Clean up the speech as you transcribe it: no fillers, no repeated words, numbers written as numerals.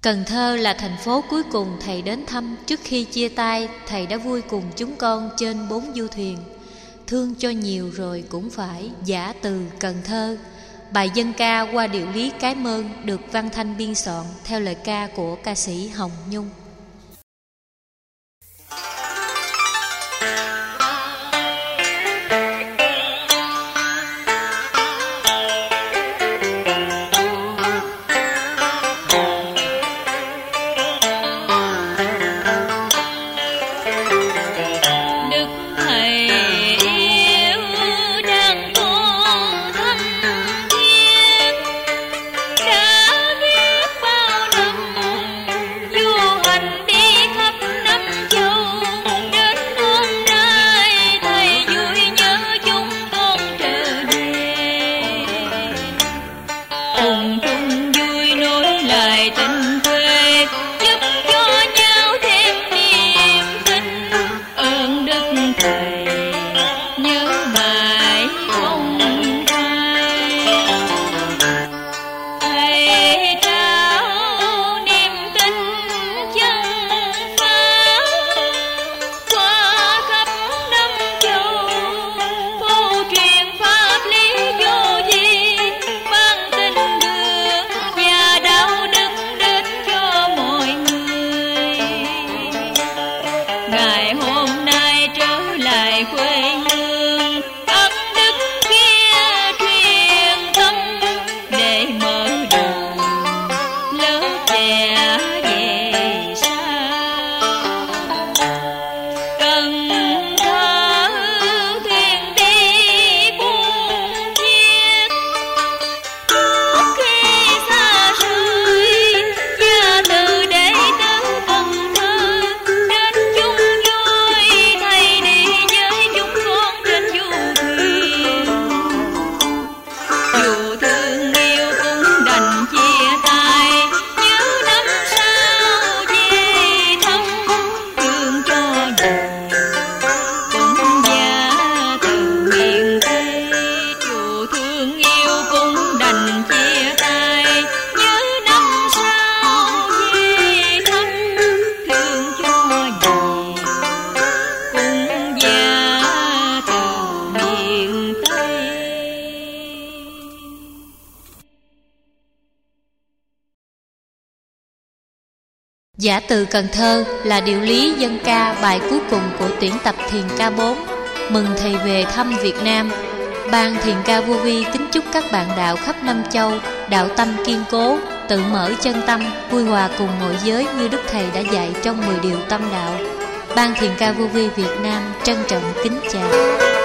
Cần Thơ là thành phố cuối cùng thầy đến thăm trước khi chia tay. Thầy đã vui cùng chúng con trên 4 du thuyền. Thương cho nhiều rồi cũng phải Giã từ Cần Thơ. Bài dân ca qua điệu lý Cái Mơn được Văn Thanh biên soạn theo lời ca của ca sĩ Hồng Nhung. Giã từ Cần Thơ là điệu lý dân ca bài cuối cùng của tuyển tập thiền ca 4 mừng thầy về thăm Việt Nam. Ban thiền ca Vô Vi kính chúc các bạn đạo khắp năm châu đạo tâm kiên cố, tự mở chân tâm, vui hòa cùng mọi giới như Đức Thầy đã dạy trong 10 điều tâm đạo. Ban thiền ca Vô Vi Việt Nam trân trọng kính chào.